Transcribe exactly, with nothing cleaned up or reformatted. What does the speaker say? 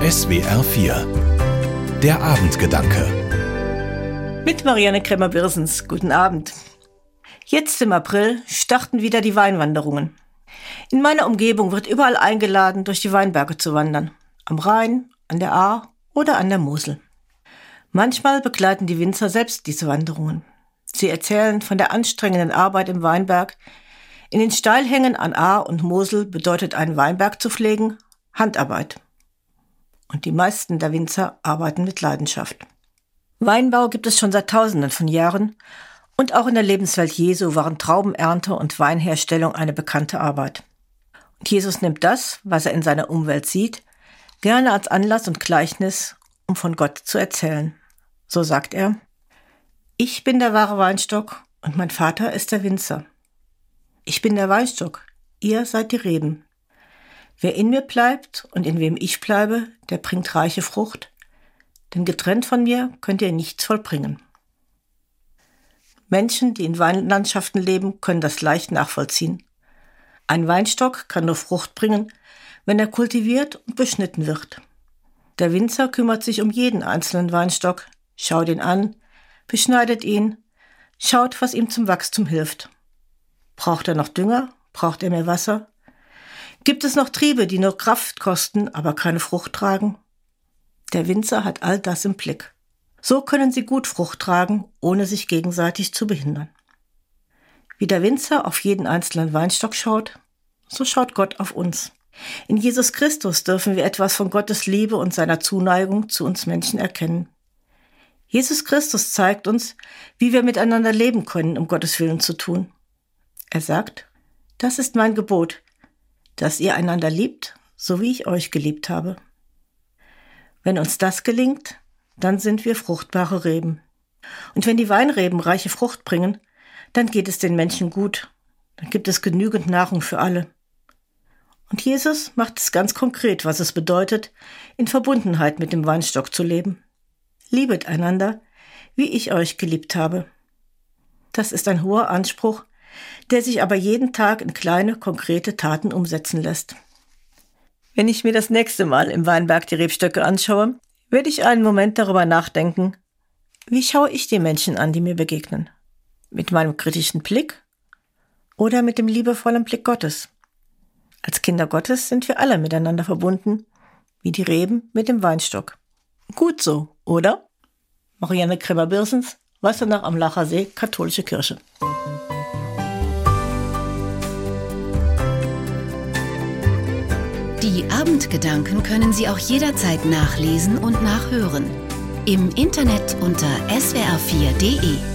S W R vier. Der Abendgedanke. Mit Marianne Krämer-Birsens. Guten Abend. Jetzt im April starten wieder die Weinwanderungen. In meiner Umgebung wird überall eingeladen, durch die Weinberge zu wandern. Am Rhein, an der Ahr oder an der Mosel. Manchmal begleiten die Winzer selbst diese Wanderungen. Sie erzählen von der anstrengenden Arbeit im Weinberg. In den Steilhängen an Ahr und Mosel bedeutet einen Weinberg zu pflegen Handarbeit. Und die meisten der Winzer arbeiten mit Leidenschaft. Weinbau gibt es schon seit Tausenden von Jahren und auch in der Lebenswelt Jesu waren Traubenernte und Weinherstellung eine bekannte Arbeit. Und Jesus nimmt das, was er in seiner Umwelt sieht, gerne als Anlass und Gleichnis, um von Gott zu erzählen. So sagt er: Ich bin der wahre Weinstock und mein Vater ist der Winzer. Ich bin der Weinstock, ihr seid die Reben. Wer in mir bleibt und in wem ich bleibe, der bringt reiche Frucht, denn getrennt von mir könnt ihr nichts vollbringen. Menschen, die in Weinlandschaften leben, können das leicht nachvollziehen. Ein Weinstock kann nur Frucht bringen, wenn er kultiviert und beschnitten wird. Der Winzer kümmert sich um jeden einzelnen Weinstock, schaut ihn an, beschneidet ihn, schaut, was ihm zum Wachstum hilft. Braucht er noch Dünger? Braucht er mehr Wasser? Gibt es noch Triebe, die nur Kraft kosten, aber keine Frucht tragen? Der Winzer hat all das im Blick. So können sie gut Frucht tragen, ohne sich gegenseitig zu behindern. Wie der Winzer auf jeden einzelnen Weinstock schaut, so schaut Gott auf uns. In Jesus Christus dürfen wir etwas von Gottes Liebe und seiner Zuneigung zu uns Menschen erkennen. Jesus Christus zeigt uns, wie wir miteinander leben können, um Gottes Willen zu tun. Er sagt: Das ist mein Gebot, dass ihr einander liebt, so wie ich euch geliebt habe. Wenn uns das gelingt, dann sind wir fruchtbare Reben. Und wenn die Weinreben reiche Frucht bringen, dann geht es den Menschen gut. Dann gibt es genügend Nahrung für alle. Und Jesus macht es ganz konkret, was es bedeutet, in Verbundenheit mit dem Weinstock zu leben. Liebet einander, wie ich euch geliebt habe. Das ist ein hoher Anspruch, der sich aber jeden Tag in kleine, konkrete Taten umsetzen lässt. Wenn ich mir das nächste Mal im Weinberg die Rebstöcke anschaue, werde ich einen Moment darüber nachdenken: Wie schaue ich die Menschen an, die mir begegnen? Mit meinem kritischen Blick oder mit dem liebevollen Blick Gottes? Als Kinder Gottes sind wir alle miteinander verbunden, wie die Reben mit dem Weinstock. Gut so, oder? Marianne Krämer-Birsens, Wassenach am Lacher See, Katholische Kirche. Die Abendgedanken können Sie auch jederzeit nachlesen und nachhören. Im Internet unter s w r vier punkt d e.